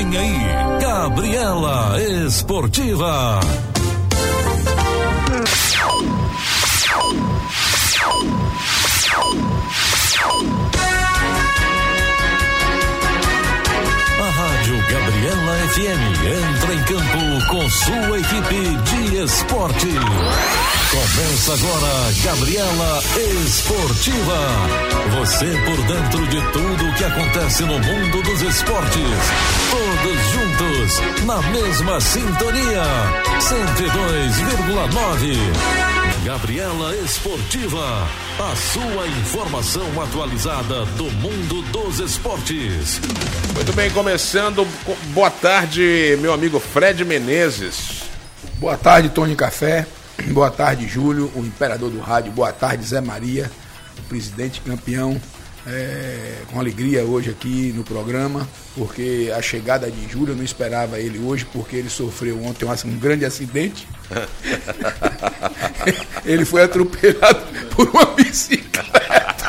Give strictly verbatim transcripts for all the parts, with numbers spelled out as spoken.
Vem aí, Gabriela Esportiva. A Rádio Gabriela F M entra em campo com sua equipe de esporte. Começa agora Gabriela Esportiva. Você por dentro de tudo o que acontece no mundo dos esportes. Todos juntos, na mesma sintonia. cento e dois vírgula nove. Gabriela Esportiva. A sua informação atualizada do mundo dos esportes. Muito bem, começando. Boa tarde, meu amigo Fred Menezes. Boa tarde, Tony Café. Boa tarde, Júlio, o imperador do rádio. Boa tarde, Zé Maria, o presidente campeão. É, com alegria hoje aqui no programa, porque a chegada de Júlio eu não esperava ele hoje, porque ele sofreu ontem um, um grande acidente. Ele foi atropelado por uma bicicleta.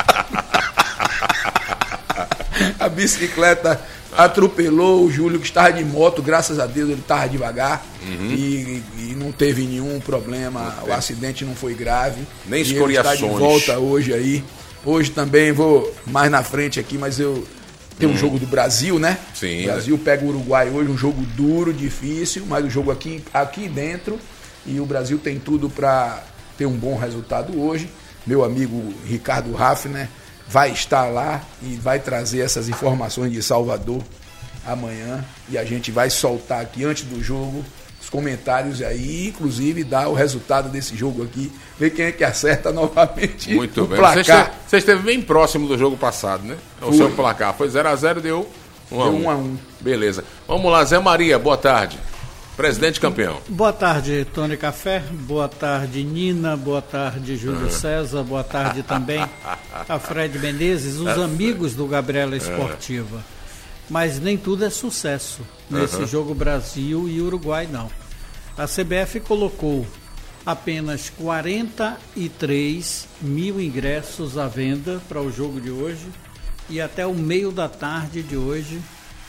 A bicicleta atropelou o Júlio, que estava de moto, graças a Deus ele estava devagar. Uhum. e, e não teve nenhum problema, o acidente não foi grave. Nem escoriações. Ele está de volta hoje aí. Hoje também vou mais na frente aqui, mas eu tem um hum. jogo do Brasil, né? Sim. O Brasil pega o Uruguai hoje, um jogo duro, difícil, mas o jogo aqui, aqui dentro, e o Brasil tem tudo para ter um bom resultado hoje. Meu amigo Ricardo Raffner vai estar lá e vai trazer essas informações de Salvador amanhã, e a gente vai soltar aqui antes do jogo os comentários aí, inclusive dar o resultado desse jogo aqui, ver quem é que acerta novamente. Muito o bem. placar. Você esteve bem próximo do jogo passado, né? O Foi. seu placar foi zero a zero, deu um a um. Deu um a um. Beleza. Vamos lá, Zé Maria, boa tarde. Presidente campeão. Boa tarde, Tony Café. Boa tarde, Nina. Boa tarde, Júlio ah. César. Boa tarde também a Fred Menezes, os amigos do Gabriela Esportiva. Ah. Mas nem tudo é sucesso nesse uhum. jogo Brasil e Uruguai, não. A C B F colocou apenas quarenta e três mil ingressos à venda para o jogo de hoje, e até o meio da tarde de hoje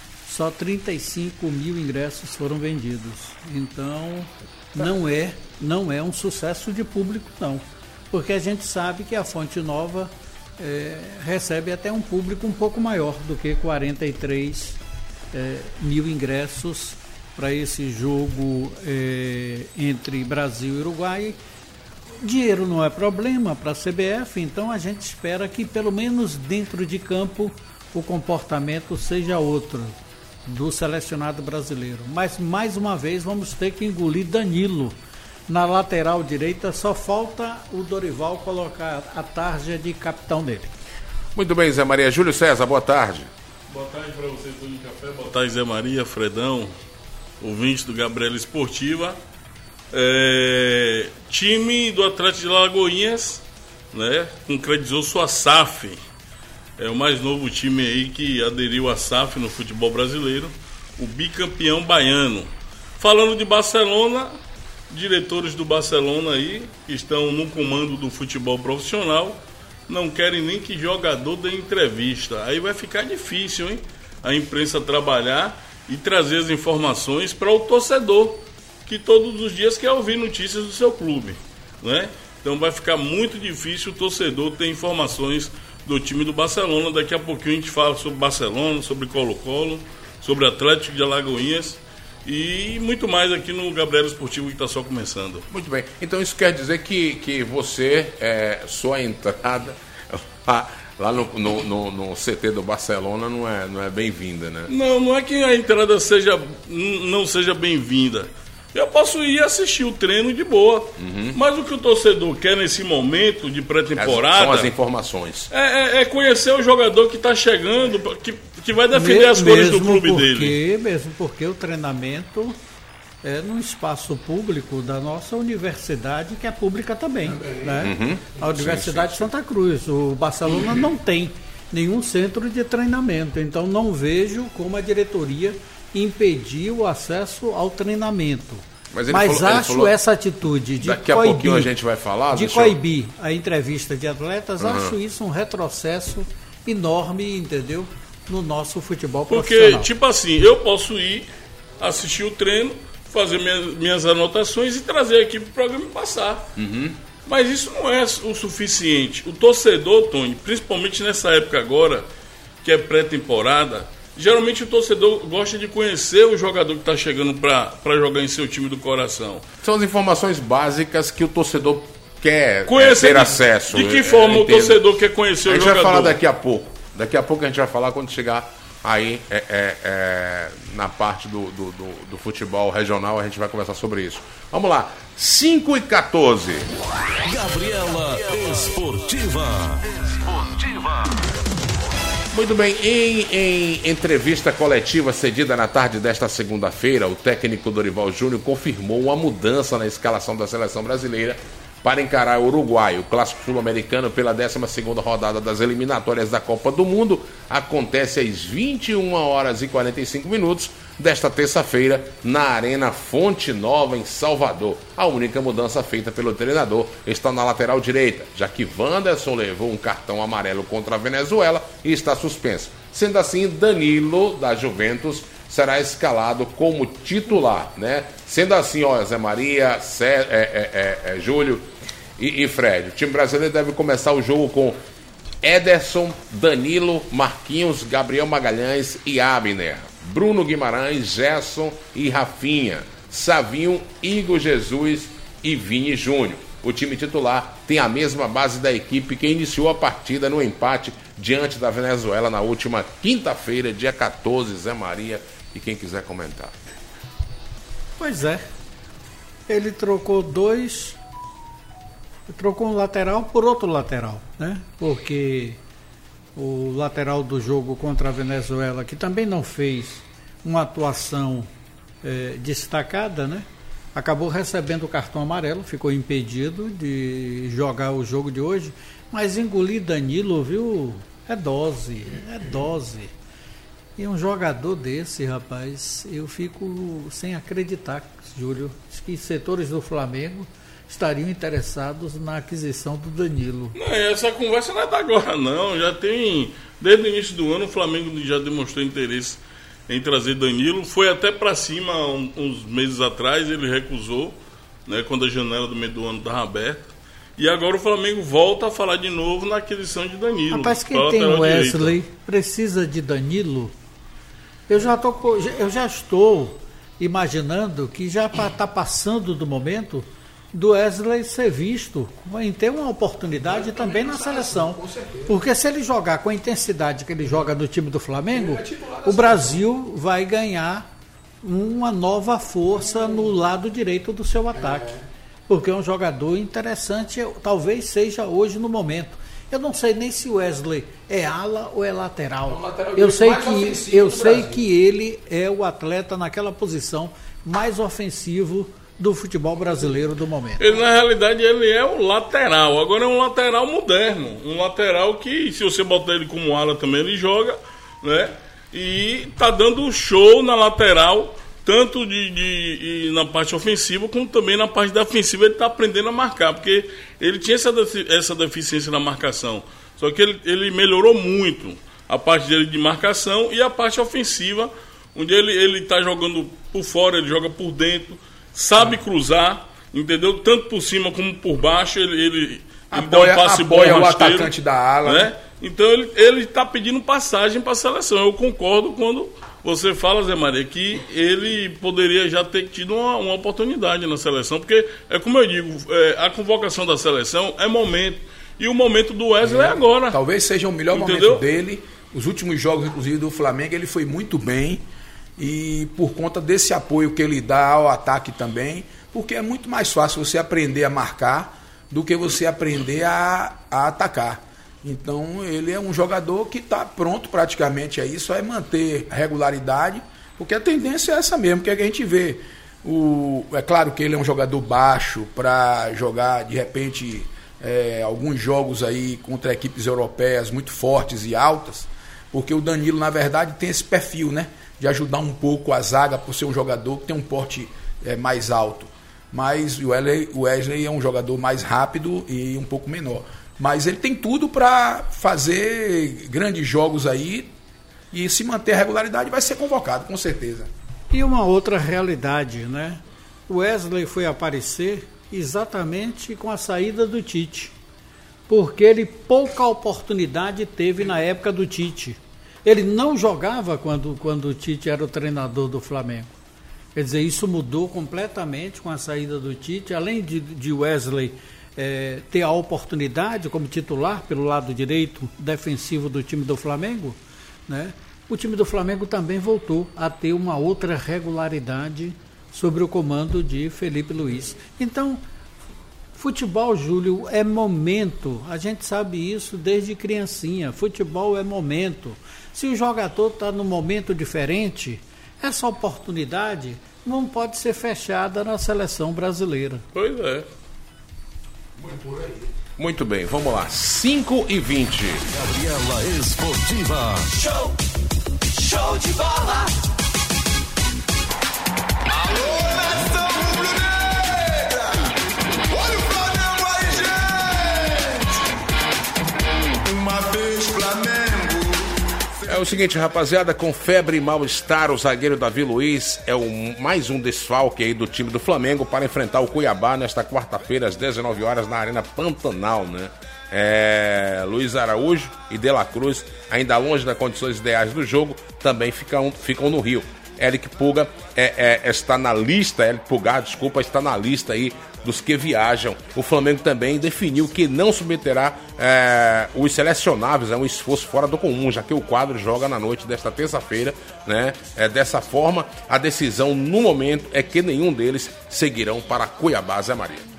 só trinta e cinco mil ingressos foram vendidos. Então não é, não é um sucesso de público, não. Porque a gente sabe que a Fonte Nova É, recebe até um público um pouco maior do que quarenta e três é, mil ingressos para esse jogo é, entre Brasil e Uruguai. Dinheiro não é problema para a C B F, então a gente espera que pelo menos dentro de campo o comportamento seja outro do selecionado brasileiro. Mas mais uma vez vamos ter que engolir Danilo. Na lateral direita só falta o Dorival colocar a tarja de capitão dele. Muito bem, Zé Maria. Júlio César, boa tarde. Boa tarde para vocês do Café. Boa tarde, Zé Maria, Fredão, ouvinte do Gabriela Esportiva. É, time do Atlético de Lagoinhas, né, concretizou sua S A F. É o mais novo time aí que aderiu à S A F no futebol brasileiro, o bicampeão baiano. Falando de Barcelona, diretores do Barcelona aí, que estão no comando do futebol profissional, não querem nem que jogador dê entrevista. Aí vai ficar difícil, hein? A imprensa trabalhar e trazer as informações para o torcedor, que todos os dias quer ouvir notícias do seu clube, né? Então vai ficar muito difícil o torcedor ter informações do time do Barcelona. Daqui a pouquinho a gente fala sobre Barcelona, sobre Colo-Colo, sobre Atlético de Alagoinhas e muito mais aqui no Gabriela Esportivo, que está só começando. Muito bem. Então isso quer dizer que, que você, é, sua entrada lá, lá no, no, no, no C T do Barcelona não é, não é bem-vinda, né? Não, não é que a entrada seja, não seja bem-vinda. Eu posso ir assistir o treino de boa. Uhum. Mas o que o torcedor quer nesse momento de pré-temporada... São as informações. É, é, é conhecer o jogador que está chegando, que, que vai defender as cores do clube porque, dele. Mesmo porque o treinamento é num espaço público da nossa universidade, que é pública também. Né? Uhum. A Universidade sim, sim, de Santa Cruz. O Barcelona uhum. não tem nenhum centro de treinamento. Então não vejo como a diretoria impedir o acesso ao treinamento. Mas, Mas falou, acho falou, essa atitude de daqui a coibir, pouquinho a gente vai falar, de coibir eu... a entrevista de atletas, uhum. acho isso um retrocesso enorme, entendeu? no nosso futebol Porque, profissional. tipo assim, eu posso ir assistir o treino, fazer minhas, minhas anotações e trazer aqui para o programa e passar. Uhum. Mas isso não é o suficiente. O torcedor, Tony, principalmente nessa época agora, que é pré-temporada, geralmente o torcedor gosta de conhecer o jogador que está chegando para jogar em seu time do coração. São as informações básicas que o torcedor quer Conhecer ter de, acesso. De que forma é, o torcedor quer conhecer o jogador? A gente vai falar daqui a pouco. Daqui a pouco a gente vai falar quando chegar aí é, é, é, na parte do, do, do, do futebol regional, a gente vai conversar sobre isso. Vamos lá, cinco e quatorze. Gabriela Esportiva. Esportiva. Muito bem, em, em entrevista coletiva cedida na tarde desta segunda-feira, o técnico Dorival Júnior confirmou uma mudança na escalação da seleção brasileira para encarar o Uruguai. O clássico sul-americano pela décima segunda rodada das eliminatórias da Copa do Mundo acontece às vinte e uma horas e quarenta e cinco minutos desta terça-feira na Arena Fonte Nova, em Salvador. A única mudança feita pelo treinador está na lateral direita, já que Wanderson levou um cartão amarelo contra a Venezuela e está suspenso. Sendo assim, Danilo, da Juventus, será escalado como titular, né? Sendo assim, ó, Zé Maria, Cé, é, é, é, Júlio e, e Fred, o time brasileiro deve começar o jogo com Ederson, Danilo, Marquinhos, Gabriel Magalhães e Abner, Bruno Guimarães, Gerson e Rafinha, Savinho, Igor Jesus e Vini Júnior. O time titular tem a mesma base da equipe que iniciou a partida no empate diante da Venezuela na última quinta-feira, dia quatorze, Zé Maria e quem quiser comentar. Pois é, ele trocou dois, trocou um lateral por outro lateral, né? Porque o lateral do jogo contra a Venezuela, que também não fez uma atuação é, destacada, né? Acabou recebendo o cartão amarelo, ficou impedido de jogar o jogo de hoje, mas engolir Danilo, viu? É dose, é dose. E um jogador desse, rapaz, eu fico sem acreditar, Júlio, que setores do Flamengo estariam interessados na aquisição do Danilo. Não, essa conversa não é da agora, não. Já tem, desde o início do ano, o Flamengo já demonstrou interesse em trazer Danilo. Foi até para cima um, uns meses atrás, ele recusou, né, quando a janela do meio do ano estava aberta. E agora o Flamengo volta a falar de novo na aquisição de Danilo. Rapaz, quem tem o Wesley precisa de Danilo. Eu já, tô, eu já estou imaginando que já está passando do momento do Wesley ser visto em ter uma oportunidade também na seleção. Porque se ele jogar com a intensidade que ele joga no time do Flamengo, o Brasil vai ganhar uma nova força no lado direito do seu ataque. Porque é um jogador interessante, talvez seja hoje no momento. Eu não sei nem se o Wesley é ala ou é lateral. É um lateral eu sei, que, eu sei que ele é o atleta naquela posição mais ofensivo do futebol brasileiro do momento. Ele, na realidade, ele é um lateral. Agora é um lateral moderno. Um lateral que, se você botar ele como ala também, ele joga, né? E tá dando show na lateral, tanto de, de, de, na parte ofensiva, como também na parte defensiva. Ele está aprendendo a marcar, porque ele tinha essa, essa deficiência na marcação. Só que ele, ele melhorou muito a parte dele de marcação e a parte ofensiva, onde ele está jogando por fora, ele joga por dentro, sabe cruzar, entendeu? Tanto por cima como por baixo, ele, ele, ele apoia, dá um passe apoia bom, o rasteiro, atacante da ala, né? Então ele está pedindo passagem para a seleção. Eu concordo quando você fala, Zé Maria, que ele poderia já ter tido uma, uma oportunidade na seleção, porque, é como eu digo, é, a convocação da seleção é momento, e o momento do Wesley é, é agora. Talvez seja o melhor Entendeu? momento dele. Os últimos jogos, inclusive, do Flamengo, ele foi muito bem, e por conta desse apoio que ele dá ao ataque também, porque é muito mais fácil você aprender a marcar do que você aprender a, a atacar. Então ele é um jogador que está pronto praticamente aí, só é manter a regularidade, porque a tendência é essa mesmo, que, é que a gente vê. O, é claro que ele é um jogador baixo para jogar, de repente, é, alguns jogos aí contra equipes europeias muito fortes e altas, porque o Danilo, na verdade, tem esse perfil, né, de ajudar um pouco a zaga por ser um jogador que tem um porte é, mais alto. Mas o Wesley, o Wesley é um jogador mais rápido e um pouco menor. Mas ele tem tudo para fazer grandes jogos aí e se manter a regularidade vai ser convocado, com certeza. E uma outra realidade, né? O Wesley foi aparecer exatamente com a saída do Tite, porque ele pouca oportunidade teve na época do Tite. Ele não jogava quando, quando o Tite era o treinador do Flamengo. Quer dizer, isso mudou completamente com a saída do Tite, além de, de Wesley é, ter a oportunidade como titular pelo lado direito defensivo do time do Flamengo, né? O time do Flamengo também voltou a ter uma outra regularidade sobre o comando de Felipe Luiz. Então, futebol, Júlio, é momento. A gente sabe isso desde criancinha. Futebol é momento. Se o jogador está num momento diferente, essa oportunidade não pode ser fechada na seleção brasileira. Pois é. Muito bem, vamos lá. cinco e vinte. Gabriela Esportiva. Show! Show de bola! Alô, nação rubro-negra! Olha o Flamengo aí, gente! Uma vez Flamengo. É o seguinte, rapaziada, com febre e mal-estar, o zagueiro Davi Luiz é o, mais um desfalque aí do time do Flamengo para enfrentar o Cuiabá nesta quarta-feira, às dezenove horas, na Arena Pantanal, né? É, Luiz Araújo e De La Cruz, ainda longe das condições ideais do jogo, também ficam, ficam no Rio. Eric Puga é, é, está na lista, Eric Puga, desculpa, está na lista aí dos que viajam. O Flamengo também definiu que não submeterá é, os selecionáveis a um esforço fora do comum, já que o quadro joga na noite desta terça-feira, né? É, dessa forma, a decisão no momento é que nenhum deles seguirão para Cuiabá, Zé Maria.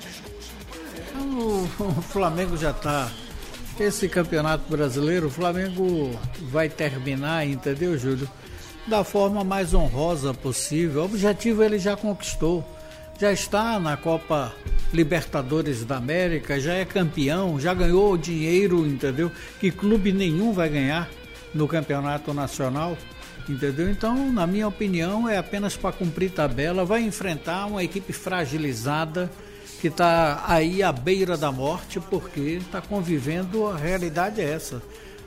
O Flamengo já está... Esse campeonato brasileiro, o Flamengo vai terminar, entendeu, Júlio? Da forma mais honrosa possível. O objetivo ele já conquistou. Já está na Copa Libertadores da América, já é campeão, já ganhou dinheiro, entendeu? Que clube nenhum vai ganhar no campeonato nacional, entendeu? Então, na minha opinião, é apenas para cumprir tabela. Vai enfrentar uma equipe fragilizada, que está aí à beira da morte, porque está convivendo, a realidade é essa.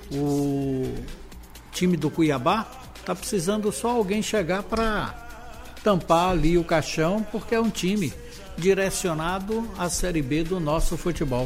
O time do Cuiabá está precisando só alguém chegar para tampar ali o caixão, porque é um time direcionado à Série B do nosso futebol.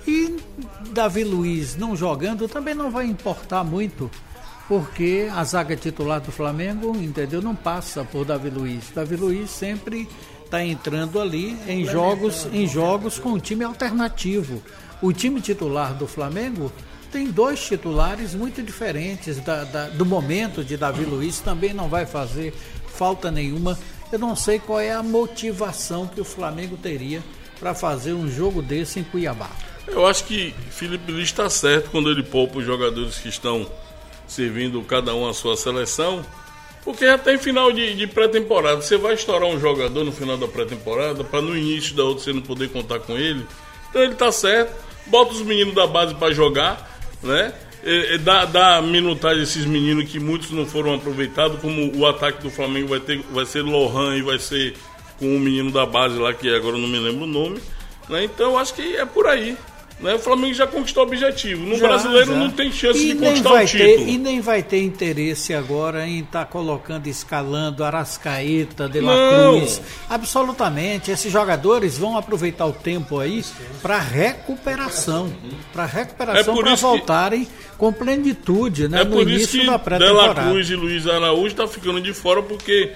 E Davi Luiz não jogando também não vai importar muito, porque a zaga titular do Flamengo, entendeu, não passa por Davi Luiz. Davi Luiz sempre está entrando ali em jogos, em jogos com um time alternativo. O time titular do Flamengo tem dois titulares muito diferentes da, da, do momento de Davi Luiz, também não vai fazer falta nenhuma. Eu não sei qual é a motivação que o Flamengo teria para fazer um jogo desse em Cuiabá. Eu acho que Felipe Luiz está certo quando ele poupa os jogadores que estão servindo cada um a sua seleção, porque já tem final de, de pré-temporada. Você vai estourar um jogador no final da pré-temporada para no início da outra você não poder contar com ele. Então ele tá certo, bota os meninos da base para jogar, né? E, e dá, dá minutagem a esses meninos que muitos não foram aproveitados, como o ataque do Flamengo vai, ter, vai ser Lohan e vai ser com um menino da base lá, que agora eu não me lembro o nome, né? Então eu acho que é por aí. Né? O Flamengo já conquistou o objetivo. No já, brasileiro já. Não tem chance e de conquistar o título. Ter, e nem vai ter interesse agora em estar tá colocando, escalando Arrascaeta, De La Cruz. Absolutamente. Esses jogadores vão aproveitar o tempo aí para recuperação. Para recuperação, é para voltarem que, com plenitude, né? É no por início isso que da pré-temporada. De La Cruz e Luiz Araújo estão tá ficando de fora porque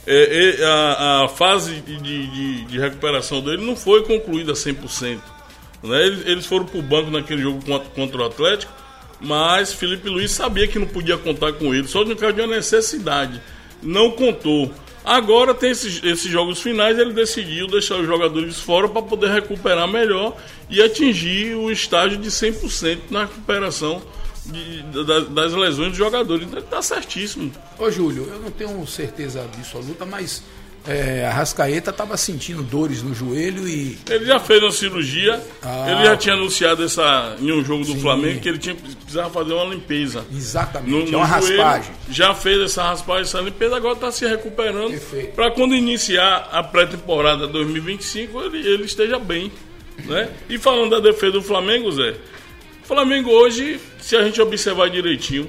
é, é, a, a fase de, de, de recuperação dele não foi concluída cem por cento. Né? Eles foram pro banco naquele jogo contra o Atlético, mas Felipe Luiz sabia que não podia contar com ele, só no caso de uma necessidade, não contou. Agora tem esses, esses jogos finais, ele decidiu deixar os jogadores fora para poder recuperar melhor e atingir o estágio de cem por cento na recuperação de, de, das lesões dos jogadores. Então ele tá certíssimo. Ô Júlio, eu não tenho certeza absoluta, mas É, a Arrascaeta estava sentindo dores no joelho e... Ele já fez uma cirurgia, ah, ele já tinha anunciado essa, em um jogo do sim. Flamengo que ele tinha, precisava fazer uma limpeza. Exatamente, no, é no uma joelho, raspagem. Já fez essa raspagem, essa limpeza, agora está se recuperando para quando iniciar a pré-temporada dois mil e vinte e cinco ele, ele esteja bem. Né? E falando da defesa do Flamengo, Zé, o Flamengo hoje, se a gente observar direitinho,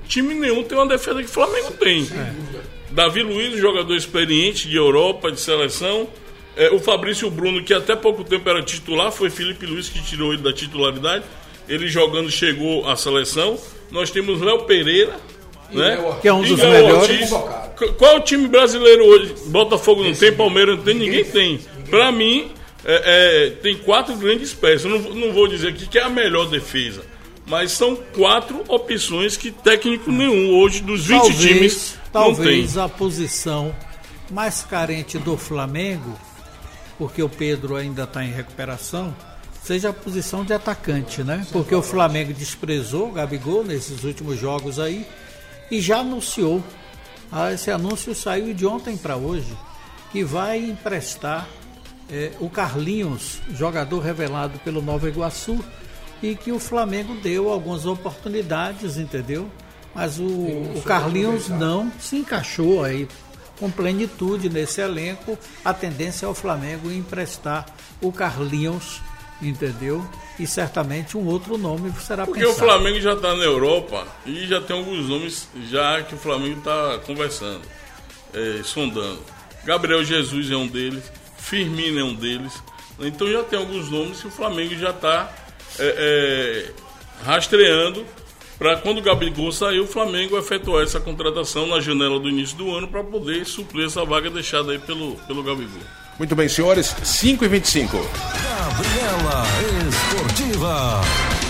time nenhum tem uma defesa que o Flamengo tem. É. Davi Luiz, jogador experiente de Europa, de seleção. É, o Fabrício Bruno, que até pouco tempo era titular, foi Felipe Luiz que tirou ele da titularidade. Ele jogando chegou à seleção. Nós temos Léo Pereira, né? Que é um dos Léo melhores. Ortiz. Qual é o time brasileiro hoje? Botafogo não tem, Palmeiras não tem, ninguém tem. Pra mim, é, é, tem quatro grandes peças. Eu não, não vou dizer aqui que é a melhor defesa, mas são quatro opções que técnico nenhum hoje dos vinte talvez, times não tem. Talvez a posição mais carente do Flamengo, porque o Pedro ainda está em recuperação, seja a posição de atacante, né? Porque o Flamengo desprezou o Gabigol nesses últimos jogos aí e já anunciou. Ah, esse anúncio saiu de ontem para hoje, que vai emprestar é, o Carlinhos, jogador revelado pelo Nova Iguaçu, e que o Flamengo deu algumas oportunidades, entendeu? Mas o, o Carlinhos não se encaixou aí com plenitude nesse elenco. A tendência é o Flamengo emprestar o Carlinhos, entendeu? E certamente um outro nome será Porque pensado. o Flamengo já está na Europa e já tem alguns nomes já que o Flamengo está conversando, é, sondando. Gabriel Jesus é um deles, Firmino é um deles. Então já tem alguns nomes que o Flamengo já está é, é, rastreando para quando o Gabigol sair, o Flamengo efetuar essa contratação na janela do início do ano para poder suprir essa vaga deixada aí pelo, pelo Gabigol. Muito bem, senhores, cinco e vinte e cinco. Gabriela Esportiva.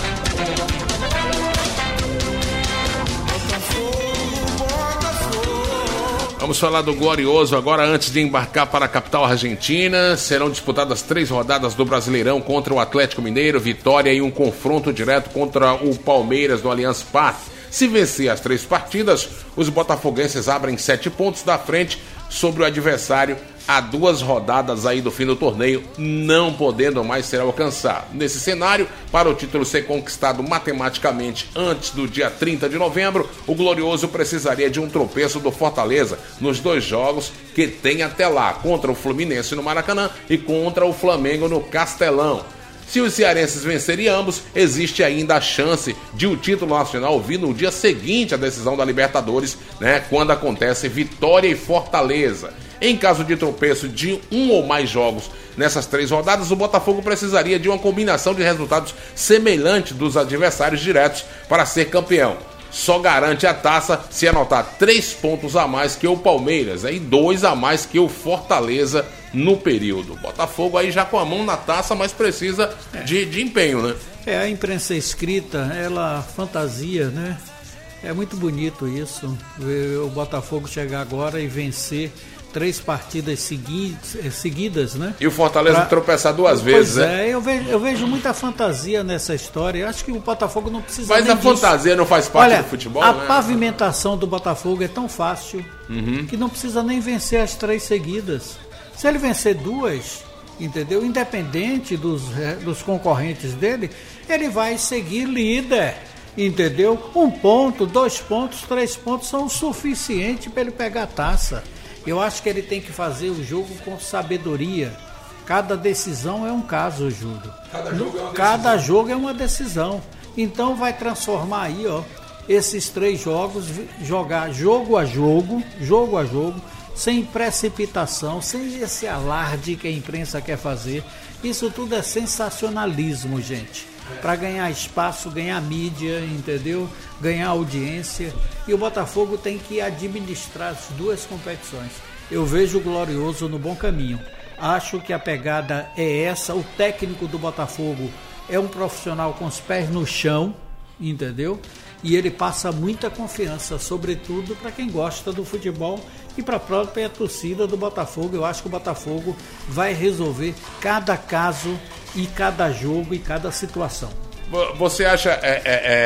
Vamos falar do Glorioso agora, antes de embarcar para a capital argentina. Serão disputadas três rodadas do Brasileirão contra o Atlético Mineiro, Vitória e um confronto direto contra o Palmeiras no Allianz Parque. Se vencer as três partidas, os botafoguenses abrem sete pontos da frente sobre o adversário a duas rodadas aí do fim do torneio, não podendo mais ser alcançado. Nesse cenário, para o título ser conquistado matematicamente antes do dia trinta de novembro, o Glorioso precisaria de um tropeço do Fortaleza nos dois jogos que tem até lá, contra o Fluminense no Maracanã e contra o Flamengo no Castelão. Se os cearenses vencerem ambos, existe ainda a chance de o título nacional vir no dia seguinte à decisão da Libertadores, né, quando acontece Vitória e Fortaleza. Em caso de tropeço de um ou mais jogos nessas três rodadas, o Botafogo precisaria de uma combinação de resultados semelhante dos adversários diretos para ser campeão. Só garante a taça se anotar três pontos a mais que o Palmeiras, né, e dois a mais que o Fortaleza no período. Botafogo aí já com a mão na taça, mas precisa é. de, de empenho, né? É, a imprensa escrita, ela fantasia, né? É muito bonito isso, ver o Botafogo chegar agora e vencer três partidas segui- seguidas, né? E o Fortaleza pra... tropeçar duas pois vezes, é, né? É, eu vejo, eu vejo muita fantasia nessa história. Eu acho que o Botafogo não precisa Mas nem a disso. fantasia não faz parte Olha, do futebol, a né? pavimentação do Botafogo é tão fácil uhum. que não precisa nem vencer as três seguidas. Se ele vencer duas, entendeu? Independente dos, dos concorrentes dele, ele vai seguir líder. Entendeu? Um ponto, dois pontos, três pontos são o suficiente para ele pegar a taça. Eu acho que ele tem que fazer o jogo com sabedoria. Cada decisão é um caso, Júlio. Cada jogo é uma Cada decisão. jogo é uma decisão. Então vai transformar aí, ó, esses três jogos, jogar jogo a jogo, jogo a jogo, sem precipitação, sem esse alarde que a imprensa quer fazer. Isso tudo é sensacionalismo, gente. Para ganhar espaço, ganhar mídia, entendeu? Ganhar audiência. E o Botafogo tem que administrar as duas competições. Eu vejo o Glorioso no bom caminho. Acho que a pegada é essa. O técnico do Botafogo é um profissional com os pés no chão, entendeu? E ele passa muita confiança, sobretudo para quem gosta do futebol e para a própria torcida do Botafogo. Eu acho que o Botafogo vai resolver cada caso e cada jogo e cada situação. Você acha, é,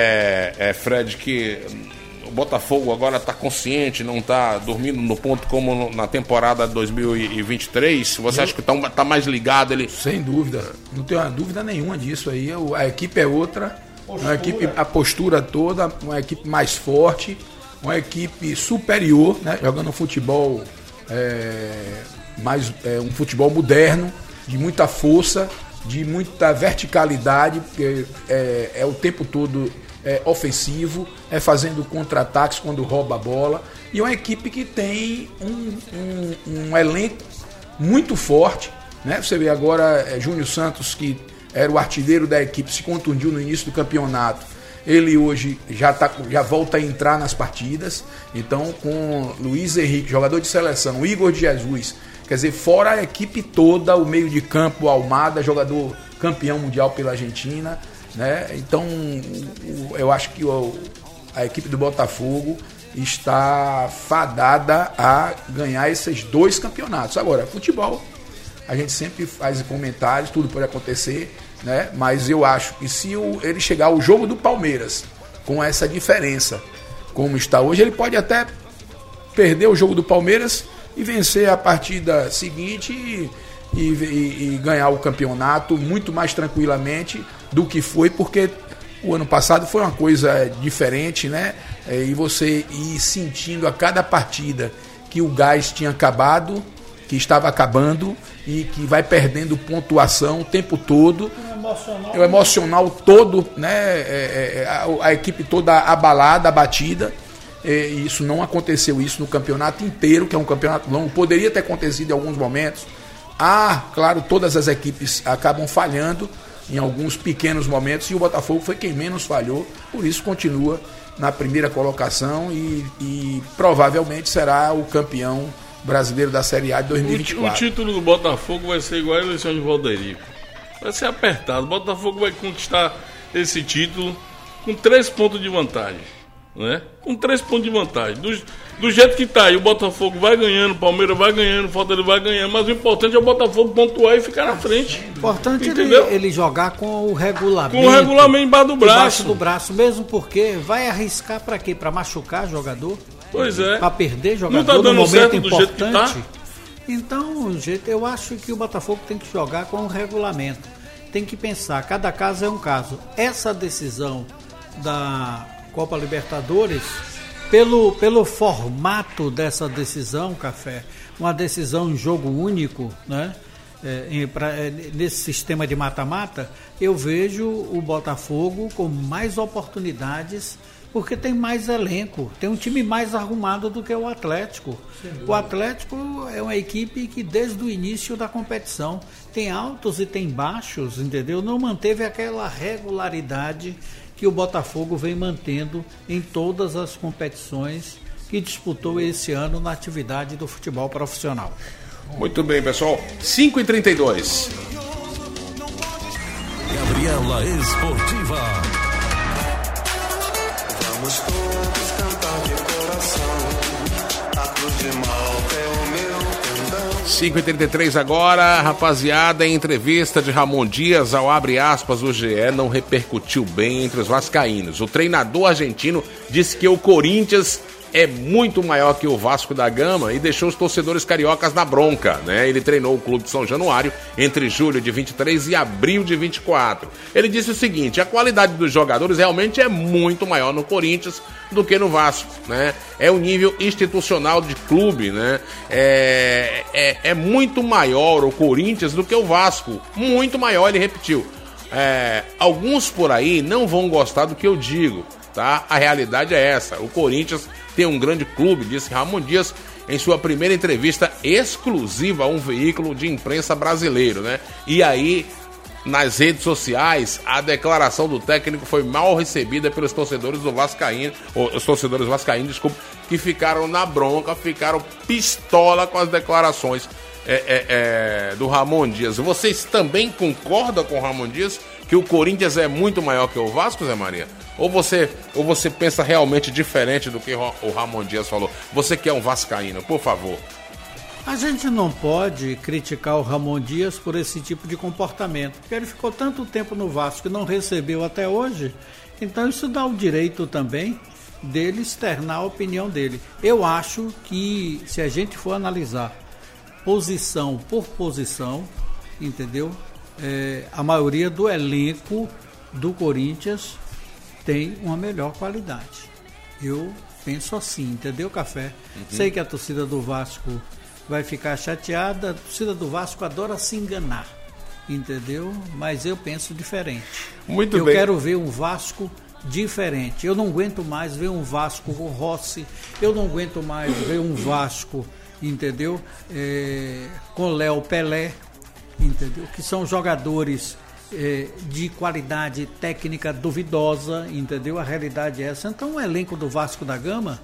é, é, Fred, que o Botafogo agora está consciente, não está dormindo no ponto como na temporada dois mil e vinte e três? Você acha que está tá mais ligado? Ele... Sem dúvida, não tenho dúvida nenhuma disso aí. A equipe é outra, uma equipe, a postura toda, uma equipe mais forte, uma equipe superior, né? Jogando futebol, é, mais, é, um futebol moderno, de muita força, de muita verticalidade, porque é, é o tempo todo é, ofensivo, é fazendo contra-ataques quando rouba a bola. E é uma equipe que tem um, um, um elenco muito forte, né? Você vê agora é, Júnior Santos, que era o artilheiro da equipe, se contundiu no início do campeonato. Ele hoje já, tá, já volta a entrar nas partidas. Então, com Luiz Henrique, jogador de seleção, Igor de Jesus, quer dizer, fora a equipe toda, o meio de campo, Almada, jogador campeão mundial pela Argentina, né? Então, eu acho que a equipe do Botafogo está fadada a ganhar esses dois campeonatos. Agora, futebol, a gente sempre faz comentários, tudo pode acontecer, né? Mas eu acho que se o, ele chegar ao jogo do Palmeiras com essa diferença, como está hoje, ele pode até perder o jogo do Palmeiras e vencer a partida seguinte e, e, e, e ganhar o campeonato muito mais tranquilamente do que foi, porque o ano passado foi uma coisa diferente, né? E você ir sentindo a cada partida que o gás tinha acabado, que estava acabando e que vai perdendo pontuação o tempo todo. O emocional, o emocional todo, né? É, é, a, a equipe toda abalada, abatida. É, isso não aconteceu isso no campeonato inteiro, que é um campeonato longo. Poderia ter acontecido em alguns momentos. Ah, claro, todas as equipes acabam falhando em alguns pequenos momentos e o Botafogo foi quem menos falhou, por isso continua na primeira colocação e, e provavelmente será o campeão brasileiro da Série A de dois mil e vinte e quatro. O, o título do Botafogo vai ser igual a eleição de Valderico. Vai ser apertado. O Botafogo vai conquistar esse título com três pontos de vantagem. Né? Com três pontos de vantagem. Do, do jeito que tá aí, o Botafogo vai ganhando, o Palmeiras vai ganhando, o Fortaleza vai ganhando, mas o importante é o Botafogo pontuar e ficar na frente. O importante é ele, ele jogar com o regulamento. Com o regulamento embaixo do braço. Embaixo do braço, mesmo porque vai arriscar para quê? Para machucar jogador? Pois é. Para perder jogador não tá dando no momento certo importante. Do jeito que tá. Então, gente, eu acho que o Botafogo tem que jogar com o regulamento. Tem que pensar, cada caso é um caso. Essa decisão da Copa Libertadores, pelo, pelo formato dessa decisão, Café, uma decisão em jogo único, né? É, em, pra, é, nesse sistema de mata-mata, eu vejo o Botafogo com mais oportunidades, porque tem mais elenco, tem um time mais arrumado do que o Atlético. O Atlético é uma equipe que desde o início da competição tem altos e tem baixos, entendeu? Não manteve aquela regularidade que o Botafogo vem mantendo em todas as competições que disputou esse ano na atividade do futebol profissional. Muito bem, pessoal. cinco e trinta e dois. Gabriela Esportiva. Vamos todos cantar de coração. Ato de mal é o meu pendão. cinco e trinta e três agora, rapaziada, em entrevista de Ramon Dias ao abre aspas, o G E não repercutiu bem entre os vascaínos. O treinador argentino disse que o Corinthians é muito maior que o Vasco da Gama e deixou os torcedores cariocas na bronca, né? Ele treinou o clube de São Januário entre julho de vinte e três e abril de vinte e quatro. Ele disse o seguinte: a qualidade dos jogadores realmente é muito maior no Corinthians do que no Vasco, né? É o nível institucional de clube, né? É, é, é muito maior o Corinthians do que o Vasco, muito maior, ele repetiu. É, alguns por aí não vão gostar do que eu digo, tá? A realidade é essa. O Corinthians tem um grande clube, disse Ramon Dias em sua primeira entrevista exclusiva a um veículo de imprensa brasileiro, né? E aí, nas redes sociais, a declaração do técnico foi mal recebida pelos torcedores do Vascaíno, ou os torcedores vascaínos, desculpa, que ficaram na bronca, ficaram pistola com as declarações é, é, é, do Ramon Dias. Vocês também concordam com o Ramon Dias que o Corinthians é muito maior que o Vasco, Zé Maria? Ou você, ou você pensa realmente diferente do que o Ramon Dias falou? Você que é um vascaíno, por favor. A gente não pode criticar o Ramon Dias por esse tipo de comportamento, porque ele ficou tanto tempo no Vasco e não recebeu até hoje, então isso dá o direito também dele externar a opinião dele. Eu acho que, se a gente for analisar posição por posição, entendeu? É, a maioria do elenco do Corinthians tem uma melhor qualidade. Eu penso assim, entendeu, Café? Uhum. Sei que a torcida do Vasco vai ficar chateada, a torcida do Vasco adora se enganar, entendeu? Mas eu penso diferente. Muito eu bem. quero ver um Vasco diferente. Eu não aguento mais ver um Vasco com Rossi, eu não aguento mais ver um Vasco, entendeu? É, com Léo Pelé, entendeu? Que são jogadores é, de qualidade técnica duvidosa, entendeu? A realidade é essa. Então o elenco do Vasco da Gama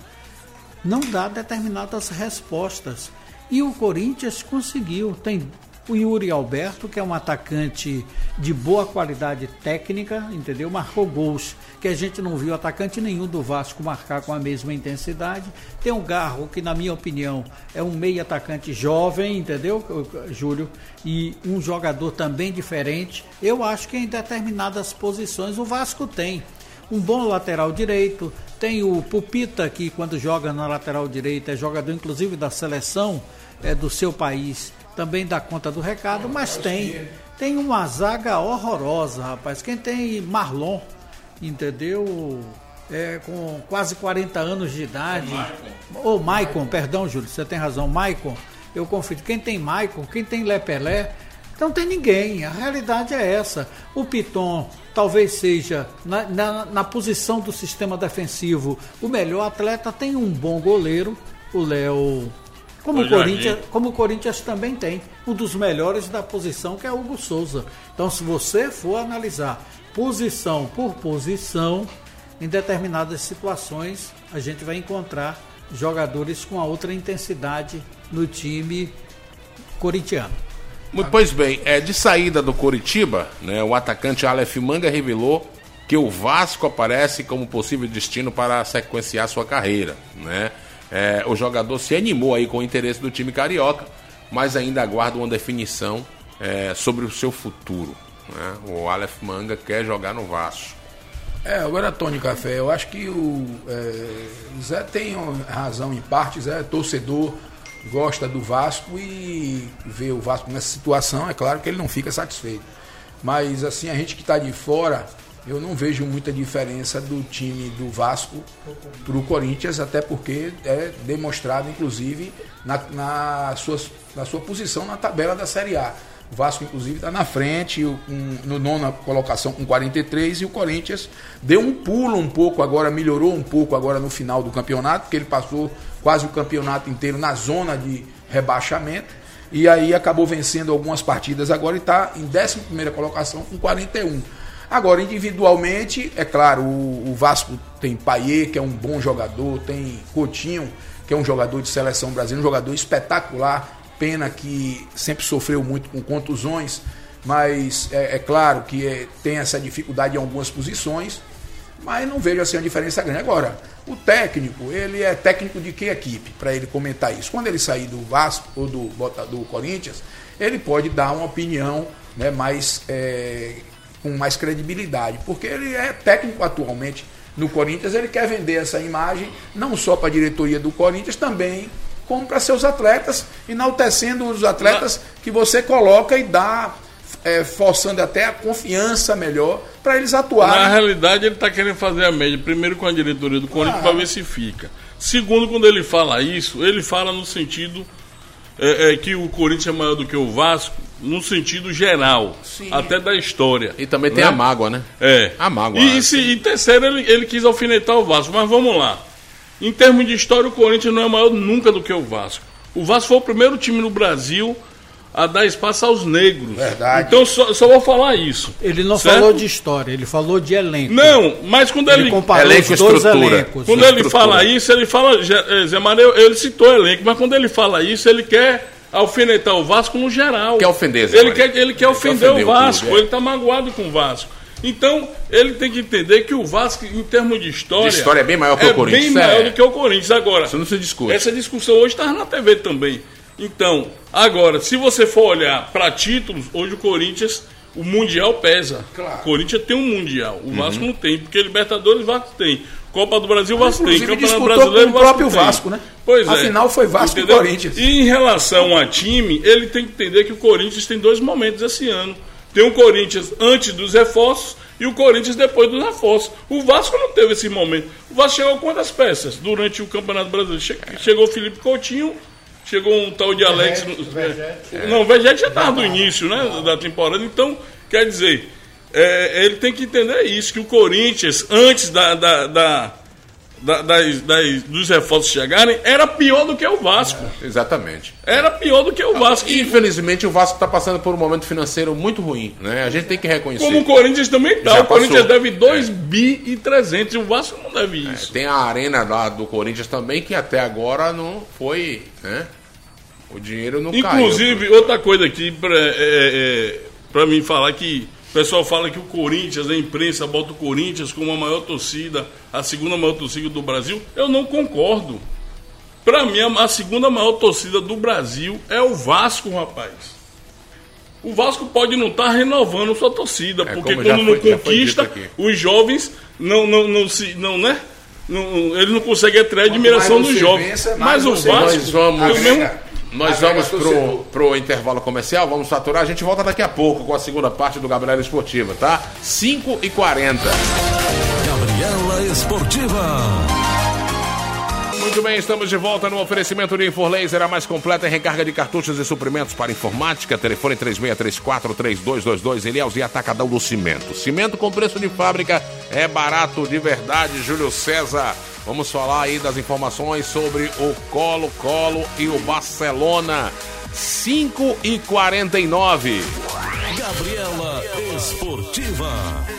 não dá determinadas respostas. E o Corinthians conseguiu. Tem o Yuri Alberto, que é um atacante de boa qualidade técnica, entendeu? Marcou gols que a gente não viu atacante nenhum do Vasco marcar com a mesma intensidade. Tem o Garro, que na minha opinião é um meio atacante jovem, entendeu, Júlio? E um jogador também diferente. Eu acho que em determinadas posições o Vasco tem um bom lateral direito. Tem o Pupita, que quando joga na lateral direita é jogador inclusive da seleção é, do seu país, também dá conta do recado, mas tem tem uma zaga horrorosa, rapaz. Quem tem Marlon, entendeu? É, com quase quarenta anos de idade. Ou oh, Maicon, perdão, Júlio, você tem razão, Maicon. Eu confio. Quem tem Maicon, quem tem Lé Pelé, não tem ninguém. A realidade é essa. O Piton talvez seja, na, na, na posição do sistema defensivo, o melhor atleta. Tem um bom goleiro, o Léo. Como o, Corinthians, como o Corinthians também tem um dos melhores da posição, que é o Hugo Souza. Então, se você for analisar posição por posição, em determinadas situações, a gente vai encontrar jogadores com a outra intensidade no time corintiano. Muito, pois bem, é, de saída do Coritiba, né, o atacante Aleph Manga revelou que o Vasco aparece como possível destino para sequenciar sua carreira, né? É, o jogador se animou aí com o interesse do time carioca, mas ainda aguarda uma definição é, sobre o seu futuro, né? O Aleph Manga quer jogar no Vasco. É, agora, Tony Café, eu acho que o é, Zé tem razão em parte. Zé é torcedor, gosta do Vasco e vê o Vasco nessa situação, é claro que ele não fica satisfeito. Mas assim, a gente que está de fora, eu não vejo muita diferença do time do Vasco para o Corinthians, até porque é demonstrado, inclusive, na, na, sua, na sua posição na tabela da Série A. O Vasco, inclusive, está na frente, um, no nona colocação com quarenta e três, e o Corinthians deu um pulo um pouco agora, melhorou um pouco agora no final do campeonato, porque ele passou quase o campeonato inteiro na zona de rebaixamento, e aí acabou vencendo algumas partidas agora e está em décima primeira colocação com quarenta e um. Agora, individualmente, é claro, o, o Vasco tem Payet, que é um bom jogador, tem Coutinho, que é um jogador de seleção brasileira, um jogador espetacular, pena que sempre sofreu muito com contusões, mas é, é claro que é, tem essa dificuldade em algumas posições, mas não vejo assim uma diferença grande. Agora, o técnico, ele é técnico de que equipe, para ele comentar isso? Quando ele sair do Vasco ou do, do Corinthians, ele pode dar uma opinião, né, mais... É, com mais credibilidade, porque ele é técnico atualmente no Corinthians, ele quer vender essa imagem não só para a diretoria do Corinthians, também como para seus atletas, enaltecendo os atletas que você coloca e dá, é, forçando até a confiança melhor para eles atuarem. Na realidade, ele está querendo fazer a média, primeiro com a diretoria do Corinthians, ah. para ver se fica. Segundo, quando ele fala isso, ele fala no sentido é, é, que o Corinthians é maior do que o Vasco, no sentido geral, sim, até da história. E também tem, né, a mágoa, né? É. A mágoa. E, se, e terceiro, ele, ele quis alfinetar o Vasco. Mas vamos lá. Em termos de história, o Corinthians não é maior nunca do que o Vasco. O Vasco foi o primeiro time no Brasil a dar espaço aos negros. Verdade. Então, só, só vou falar isso. Ele não certo? falou de história, ele falou de elenco. Não, mas quando ele... Ele comparou elenco, os dois estrutura. elencos. Quando ele fala isso, ele fala... Zé Maria, ele citou elenco, mas quando ele fala isso, ele quer... alfinetar o Vasco no geral. Quer ofender, Zé ele Maria. quer, ele quer ele ofender o Vasco, o ele está magoado com o Vasco. Então, ele tem que entender que o Vasco, em termos de história... De história é bem maior que é o Corinthians. bem maior é. do que o Corinthians. Agora, isso não se discute. Essa discussão hoje está na T V também. Então, agora, se você for olhar para títulos, hoje o Corinthians, o Mundial pesa. Claro. O Corinthians tem um Mundial, o Vasco uhum. não tem, porque Libertadores o Vasco tem. Copa do Brasil o Vasco tem, Campeonato Brasileiro com o próprio Vasco, né? Pois é. Afinal foi Vasco e Corinthians. E em relação a time, ele tem que entender que o Corinthians tem dois momentos esse ano. Tem o Corinthians antes dos reforços e o Corinthians depois dos reforços. O Vasco não teve esse momento. O Vasco chegou com quantas peças durante o Campeonato Brasileiro? Che- chegou o Felipe Coutinho, chegou um tal de Alex... Vegete, Vegete. Não, o Vegete já estava no início, né, da temporada. Então, quer dizer... é, ele tem que entender isso, que o Corinthians, antes da, da, da, da, das, das, dos reforços chegarem, era pior do que o Vasco. É, exatamente. Era pior do que o Vasco. Infelizmente, o Vasco está passando por um momento financeiro muito ruim, né? A gente tem que reconhecer. Como o Corinthians também está. Já o Corinthians passou. deve dois É. bi e trezentos, e o Vasco não deve isso. É, tem a arena lá do Corinthians também, que até agora não foi, né? O dinheiro não Inclusive, caiu. outra coisa aqui, para é, é, pra mim falar que o pessoal fala que o Corinthians, a imprensa bota o Corinthians como a maior torcida, a segunda maior torcida do Brasil. Eu não concordo. Para mim, a, a segunda maior torcida do Brasil é o Vasco, rapaz. O Vasco pode não estar renovando sua torcida, É, porque como já quando foi- não já foi conquista, dito aqui. os jovens não, não, não se. Não, né? Não, ele não consegue atrair a Quanto admiração mais dos você jovens. vença, mais Mas o você- Vasco. Nós vamos- pelo mesmo- Agrega- Nós agrega vamos pro, torcedor. pro intervalo comercial, vamos faturar. A gente volta daqui a pouco com a segunda parte do Gabriela Esportiva, tá? cinco e quarenta. Gabriela Esportiva. Muito bem, estamos de volta no oferecimento de Inforlaser, a mais completa em recarga de cartuchos e suprimentos para informática. Telefone três seis três quatro, três dois dois dois. Ilhéus e Atacadão do Cimento. Cimento com preço de fábrica é barato de verdade. Júlio César, vamos falar aí das informações sobre o Colo-Colo e o Barcelona. cinco e quarenta e nove. Gabriela Esportiva.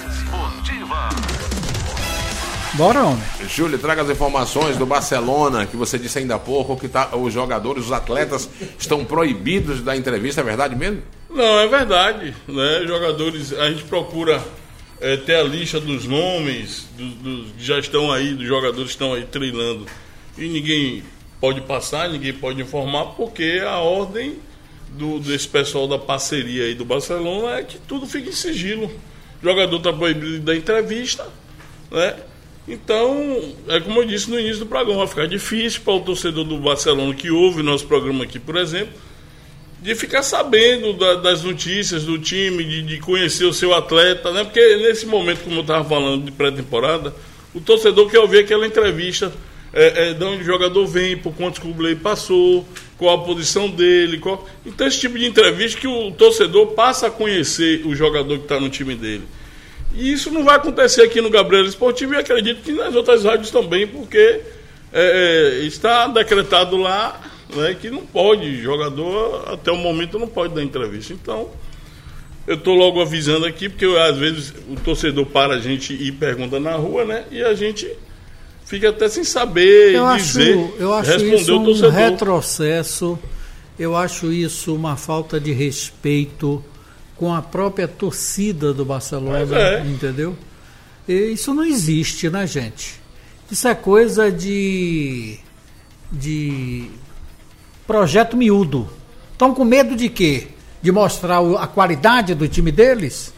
Bora, homem. Júlio, traga as informações do Barcelona, que você disse ainda há pouco, que tá, os jogadores, os atletas estão proibidos da entrevista, é verdade mesmo? Não, é verdade, né? Jogadores, a gente procura é, ter a lista dos nomes, dos, dos que já estão aí, dos jogadores que estão aí treinando. E ninguém pode passar, ninguém pode informar, porque a ordem do, desse pessoal da parceria aí do Barcelona é que tudo fique em sigilo. O jogador está proibido da entrevista, né? Então, é como eu disse no início do programa, vai ficar difícil para o torcedor do Barcelona que ouve nosso programa aqui, por exemplo, de ficar sabendo da, das notícias do time, de, de conhecer o seu atleta, né? Porque nesse momento, como eu estava falando de pré-temporada, o torcedor quer ouvir aquela entrevista, é, é, de onde o jogador vem, por quantos clubes ele passou, qual a posição dele, qual... Então esse tipo de entrevista que o torcedor passa a conhecer o jogador que está no time dele. E isso não vai acontecer aqui no Gabriela Esportivo, e acredito que nas outras rádios também, porque é, está decretado lá, né, que não pode, jogador até o momento não pode dar entrevista. Então, eu estou logo avisando aqui, porque às vezes o torcedor para a gente e pergunta na rua, né, e a gente fica até sem saber Eu dizer, acho, eu acho responder isso o um torcedor. retrocesso, eu acho isso uma falta de respeito com a própria torcida do Barcelona, Mas é. entendeu? E isso não existe, né, gente? Isso é coisa de, de projeto miúdo. Estão com medo de quê? De mostrar o- a qualidade do time deles?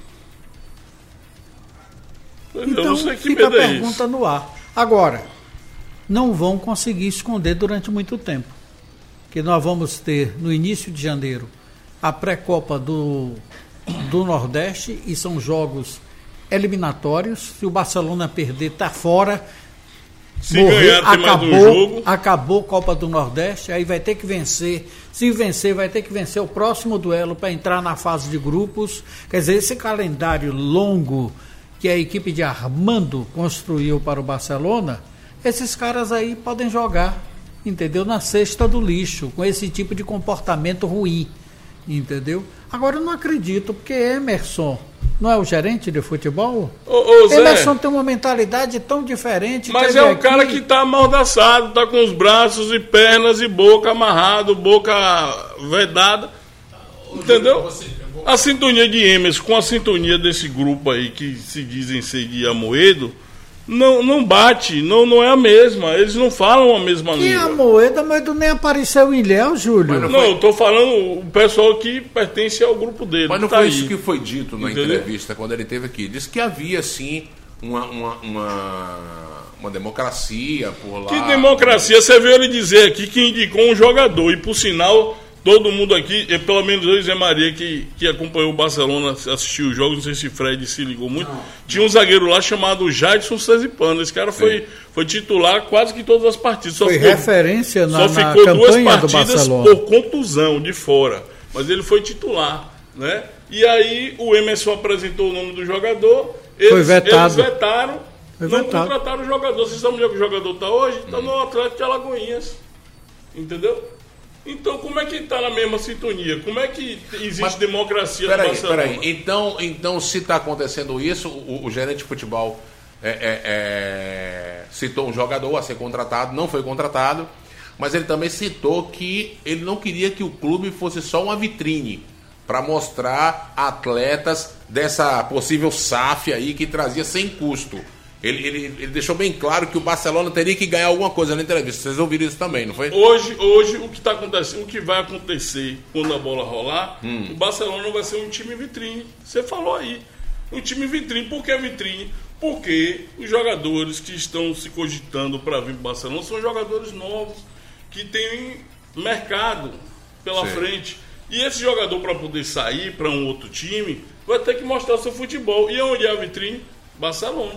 Eu Então não sei que fica a medo é isso. pergunta no ar. Agora, não vão conseguir esconder durante muito tempo. Que nós vamos ter, no início de janeiro, a pré-copa do, do Nordeste, e são jogos eliminatórios. Se o Barcelona perder, está fora. Se ganhar, tem mais um jogo. Acabou a Copa do Nordeste, aí vai ter que vencer. Se vencer, vai ter que vencer o próximo duelo para entrar na fase de grupos. Quer dizer, esse calendário longo que a equipe de Armando construiu para o Barcelona, esses caras aí podem jogar, entendeu? Na cesta do lixo, com esse tipo de comportamento ruim, entendeu? Agora eu não acredito, porque Emerson não é o gerente de futebol? Ô, ô, Zé, Emerson tem uma mentalidade tão diferente. mas teve é o aqui- cara que tá amordaçado, tá com os braços e pernas e boca amarrado, boca vedada. Entendeu? A sintonia de Emerson com a sintonia desse grupo aí que se dizem ser de Amoedo não, não bate, não, não é a mesma. Eles não falam a mesma Que a língua. Moeda, mas não nem apareceu em Ilhéus, Júlio. Mas Não, eu tô falando o pessoal que pertence ao grupo dele. Mas não tá foi aí. isso que foi dito na Entendeu? entrevista quando ele esteve aqui. Disse que havia, sim, uma, uma, uma, uma democracia por lá. Que democracia, você viu ele dizer aqui que indicou um jogador, e por sinal, todo mundo aqui, e pelo menos eu e Zé Maria, que, que acompanhou o Barcelona, assistiu os jogos, não sei se Fred se ligou muito, não, tinha um zagueiro lá chamado Jadson Cezipano. Esse cara foi, foi titular quase que todas as partidas. Só Foi ficou, referência na, só na ficou duas campanha do partidas Barcelona. por contusão de fora, mas ele foi titular, né? E aí o Emerson apresentou o nome do jogador, eles, Foi vetado. eles vetaram, Foi não vetado. contrataram o jogador. Vocês sabem onde é que o jogador está hoje? Está no Atlético de Alagoinhas. Entendeu? Então, como é que está na mesma sintonia? Como é que existe Mas, democracia peraí, no Barcelona? peraí. Então, então, se está acontecendo isso, o, o gerente de futebol é, é, é, citou um jogador a ser contratado, não foi contratado, mas ele também citou que ele não queria que o clube fosse só uma vitrine para mostrar atletas dessa possível S A F aí que trazia sem custo. Ele, ele, ele deixou bem claro que o Barcelona teria que ganhar alguma coisa na entrevista. Vocês ouviram isso também, não foi? Hoje, hoje o que tá acontecendo, o que vai acontecer quando a bola rolar, Hum. o Barcelona vai ser um time vitrine. Você falou aí. Um time vitrine. Por que vitrine? Porque os jogadores que estão se cogitando para vir para o Barcelona são jogadores novos, que têm mercado pela Sim. frente. E esse jogador, para poder sair para um outro time, vai ter que mostrar seu futebol. E onde é a vitrine? Barcelona.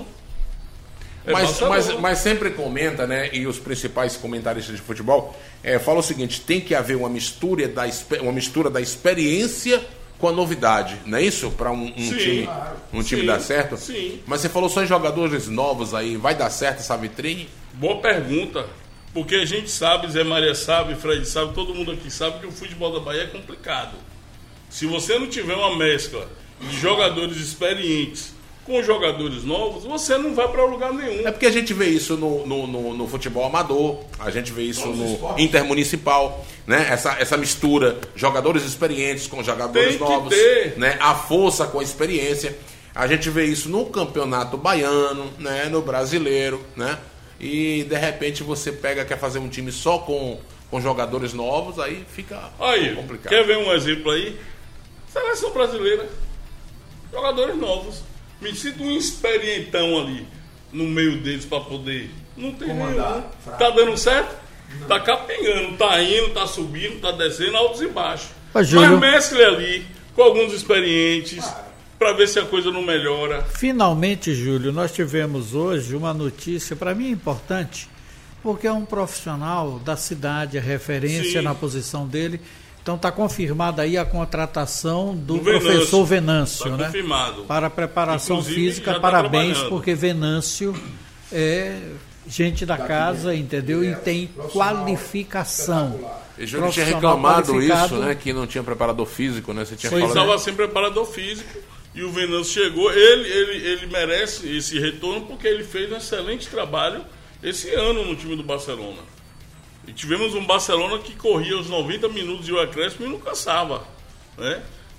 É Mas, Barcelona. mas, mas sempre comenta, né? E os principais comentaristas de futebol é, falam o seguinte: tem que haver uma mistura da, espe- uma mistura da experiência com a novidade, não é isso? Para um, um Sim, time, um time sim, dar certo? sim. Mas você falou só em jogadores novos aí, vai dar certo essa vitrine? Boa pergunta. Porque a gente sabe, Zé Maria sabe, Fred sabe, todo mundo aqui sabe que o futebol da Bahia é complicado. Se você não tiver uma mescla de jogadores experientes com jogadores novos, você não vai para lugar nenhum. É porque a gente vê isso no, no, no, no futebol amador, a gente vê isso no intermunicipal, né? Essa, essa mistura, jogadores experientes com jogadores Tem que novos, ter. né? A força com a experiência. A gente vê isso no campeonato baiano, né? No brasileiro, né? E de repente você pega, quer fazer um time só com, com jogadores novos, aí fica Aí, complicado. quer ver um exemplo aí? Seleção brasileira. Jogadores novos. Me sinto um experientão ali no meio deles para poder. Não tem Comandar, nenhum. fraco. Tá dando certo? Tá capengando, tá indo, tá subindo, tá descendo, altos e baixos. Mas, Júlio- Mas mescle ali com alguns experientes para ver se a coisa não melhora. Finalmente, Júlio, nós tivemos hoje uma notícia, para mim importante, porque é um profissional da cidade, é referência Sim. na posição dele. Então está confirmada aí a contratação do Do Venâncio. professor Venâncio, Tá né? confirmado. Para a preparação Inclusive, física, já tá parabéns, trabalhando. porque Venâncio é gente da casa, entendeu? E tem qualificação. E Júlio tinha Profissional reclamado qualificado. isso, né? Que não tinha preparador físico, né? Você tinha Ele falado. estava sem preparador físico e o Venâncio chegou. Ele, ele, ele merece esse retorno porque ele fez um excelente trabalho esse ano no time do Barcelona. E tivemos um Barcelona que corria os noventa minutos de o acréscimo e não cansava, né?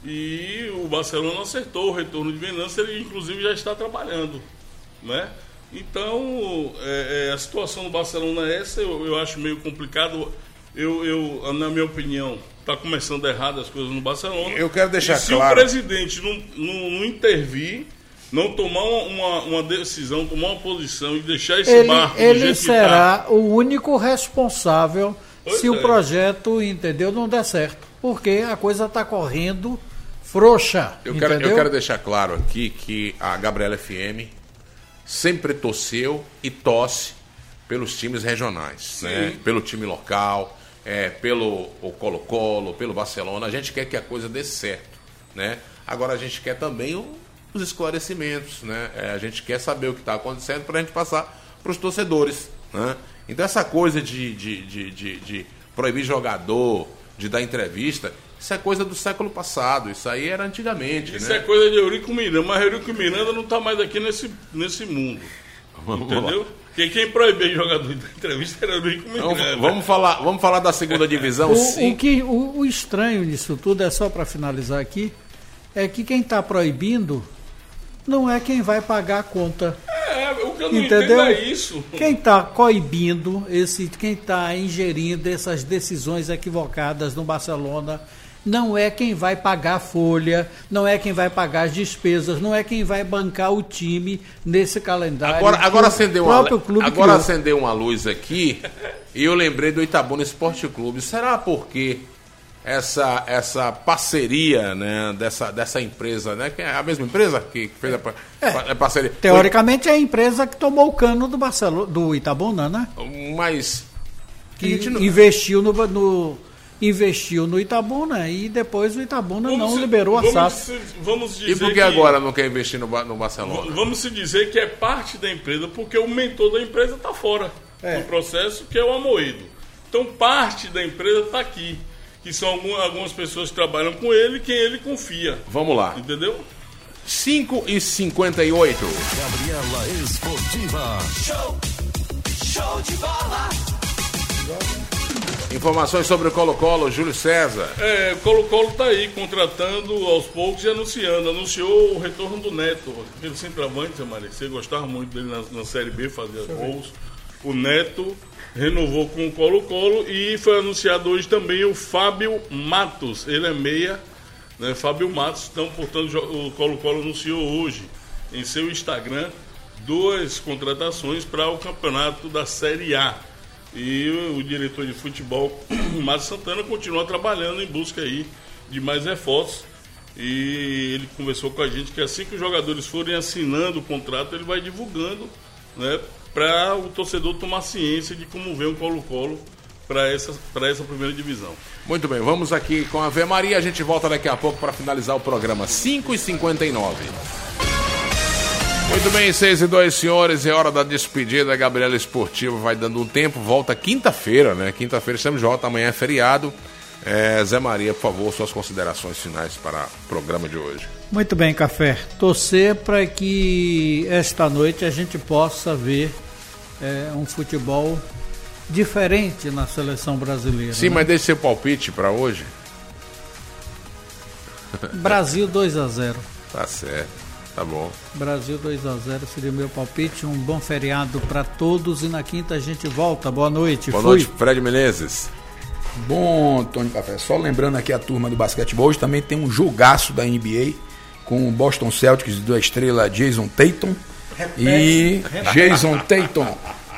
E o Barcelona acertou o retorno de Venâncio, ele inclusive já está trabalhando, né? Então, é, é, a situação do Barcelona é essa, eu, eu acho meio complicado. Eu, eu, na minha opinião, está começando errado as coisas no Barcelona. Eu quero deixar e se claro- o presidente não, não, não intervir, não tomar uma, uma decisão, tomar uma posição e deixar esse Ele, barco do ele jeito que tá, será o único responsável Pois se é. o projeto, entendeu, não der certo. Porque a coisa está correndo frouxa, Eu quero, entendeu? eu quero deixar claro aqui que a Gabriela F M sempre torceu e torce pelos times regionais, né? Pelo time local, é, pelo o Colo-Colo, pelo Barcelona. A gente quer que a coisa dê certo, né? Agora a gente quer também o- os esclarecimentos, né? É, a gente quer saber o que está acontecendo para a gente passar para os torcedores, né? Então essa coisa de, de, de, de, de proibir jogador, de dar entrevista, isso é coisa do século passado. Isso aí era antigamente, Isso né? é coisa de Eurico Miranda, mas Eurico Miranda não está mais aqui nesse, nesse mundo. Vamos Entendeu? lá. Porque quem proibiu jogador da entrevista era Eurico Então, Miranda. vamos falar, vamos falar da segunda divisão, O, sim. o, que, o, o estranho disso tudo, é só para finalizar aqui, é que quem está proibindo não é quem vai pagar a conta. É, o que eu não Entendeu? entendo é isso. Quem está coibindo, esse, quem está ingerindo essas decisões equivocadas no Barcelona, não é quem vai pagar a folha, não é quem vai pagar as despesas, não é quem vai bancar o time nesse calendário. Agora, que agora, o acendeu, uma, próprio clube agora criou. acendeu uma luz aqui e eu lembrei do Itabuna Esporte Clube. Será porque essa, essa parceria, né, dessa, dessa empresa, né, que é a mesma empresa que fez a, pa- É. a parceria? Teoricamente é a empresa que tomou o cano do, Barcelona, do Itabuna, né? Foi- mas a Que gente não- investiu no, no, investiu no Itabuna e depois o Itabuna Vamos não se- liberou a vamos S A F. se- Vamos dizer E por que que- agora não quer investir no, Ba- no Barcelona? V- Vamos se dizer que é parte da empresa, porque o mentor da empresa está fora É. do processo, que é o Amoedo. Então, parte da empresa está aqui, que são algum- algumas pessoas que trabalham com ele, quem ele confia. Vamos lá. Entendeu? cinco e cinquenta e oito. Gabriela Esportiva. Show, show de bola. Informações sobre o Colo-Colo, Júlio César. É, o Colo-Colo está aí, contratando aos poucos e anunciando. Anunciou o retorno do Neto, aquele centroavante, Zé Maria. Você gostava muito dele na, na Série B, fazia gols. O Neto renovou com o Colo-Colo e foi anunciado hoje também o Fábio Matos. Ele é meia, né? Fábio Matos. Então, portanto, o Colo-Colo anunciou hoje em seu Instagram duas contratações para o campeonato da Série A. E o, o diretor de futebol, Márcio Santana, continua trabalhando em busca aí de mais reforços. E ele conversou com a gente que assim que os jogadores forem assinando o contrato, ele vai divulgando, né, para o torcedor tomar ciência de como vê o Colo-Colo para essa, para essa primeira divisão. Muito bem, vamos aqui com a Ave Maria. A gente volta daqui a pouco para finalizar o programa. cinco e cinquenta e nove. Muito bem, seis e dois, senhores, é hora da despedida. A Gabriela Esportiva vai dando um tempo, volta quinta-feira, né? Quinta-feira estamos de volta, amanhã é feriado. É, Zé Maria, por favor, suas considerações finais para o programa de hoje. Muito bem, Café. Torcer para que esta noite a gente possa ver é, um futebol diferente na seleção brasileira. Sim, né? mas deixe seu palpite para hoje. Brasil dois a zero. Tá certo, tá bom. Brasil dois a zero seria o meu palpite. Um bom feriado para todos e na quinta a gente volta. Boa noite. Boa Fui. noite, Fred Menezes. Bom, Tony Café, só lembrando aqui a turma do basquetebol, hoje também tem um jogaço da N B A com o Boston Celtics da estrela Jason Tatum e Jason Tatum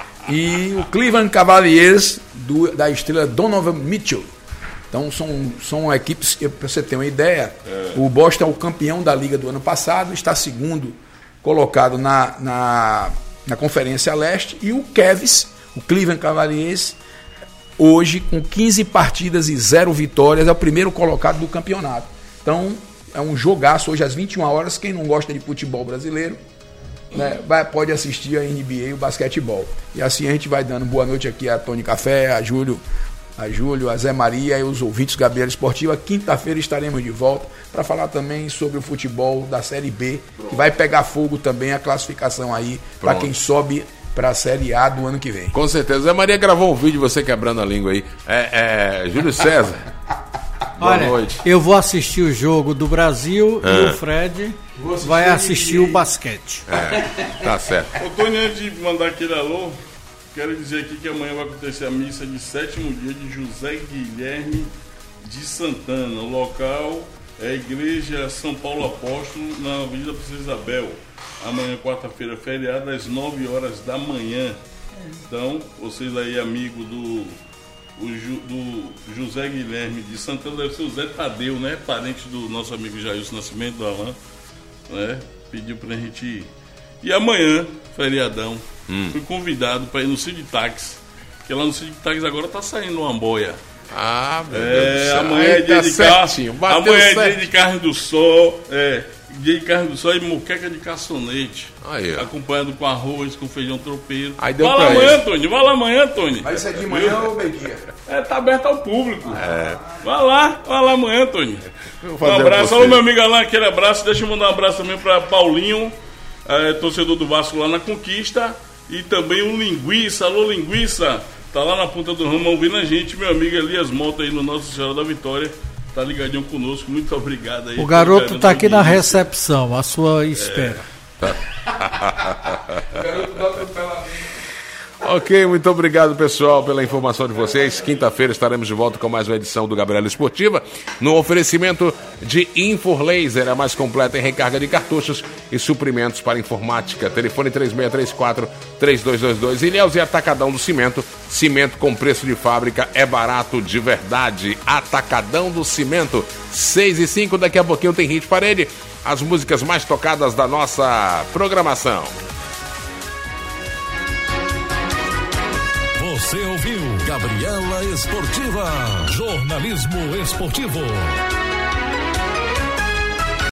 e o Cleveland Cavaliers do, da estrela Donovan Mitchell. Então são, são equipes, para você ter uma ideia, o Boston é o campeão da liga do ano passado, está segundo colocado na, na, na Conferência Leste, e o Cavs, o Cleveland Cavaliers, hoje com quinze partidas e zero vitórias, é o primeiro colocado do campeonato. Então é um jogaço hoje às vinte e uma horas. Quem não gosta de futebol brasileiro, né, vai, pode assistir a N B A e o basquetebol. E assim a gente vai dando boa noite aqui a Tony Café, a Júlio, a Júlio, a Zé Maria e os ouvintes do Gabriela Esportiva. Quinta-feira estaremos de volta para falar também sobre o futebol da Série B, que vai pegar fogo também a classificação aí para quem sobe para a Série A do ano que vem. Com certeza. Zé Maria gravou um vídeo, você quebrando a língua aí. É, é Júlio César. Boa Olha, noite. eu vou assistir o jogo do Brasil É. e o Fred vai assistir o basquete. É, tá certo. Ô, Tony, antes de mandar aquele alô, quero dizer aqui que amanhã vai acontecer a missa de sétimo dia de José Guilherme de Santana. O local é a Igreja São Paulo Apóstolo, na Avenida Princesa Isabel. Amanhã, quarta-feira, feriado, às nove horas da manhã. Então, vocês aí, amigo do, o Ju, do José Guilherme de Santana, deve ser o Zé Tadeu, né? Parente do nosso amigo Jailson Nascimento, do Alain, né? Pediu pra gente ir. E amanhã, feriadão, Hum. fui convidado para ir no Cid Táxi, porque lá no Cid Táxi agora tá saindo uma boia. Ah, meu Deus do É, céu. amanhã Aí é dia tá de certinho, carne. bateu Amanhã é dia certo. de carne do sol. É, dia de carne do sol e moqueca de caçonete. Aí, ó. Acompanhado com arroz, com feijão tropeiro. Aí deu vai pra lá amanhã, ele. Tony. Vai lá amanhã, Tony. Mas isso é de manhã ou meio-dia? É, tá aberto ao público. É. Vai lá, vai lá amanhã, Tony. Vou Um fazer abraço. você. Alô, meu amigo Alain, aquele abraço. Deixa eu mandar um abraço também para Paulinho, é, torcedor do Vasco lá na Conquista. E também o Linguiça. Alô, Linguiça. Tá lá na ponta do ramo ouvindo a gente. Meu amigo Elias Mota aí no Nossa Senhora da Vitória. Tá ligadinho conosco. Muito obrigado aí. O garoto pelo está aqui na carinho. recepção, à sua espera. Ok, muito obrigado, pessoal, pela informação de vocês. Quinta-feira estaremos de volta com mais uma edição do Gabriela Esportiva, no oferecimento de Inforlaser, a mais completa em recarga de cartuchos e suprimentos para informática. Telefone três seis três quatro, três dois dois dois. Ilhéus e Atacadão do Cimento. Cimento com preço de fábrica é barato de verdade. Atacadão do Cimento. seis e cinco, daqui a pouquinho tem Hit Parede. As músicas mais tocadas da nossa programação. Você ouviu Gabriela Esportiva. Jornalismo esportivo.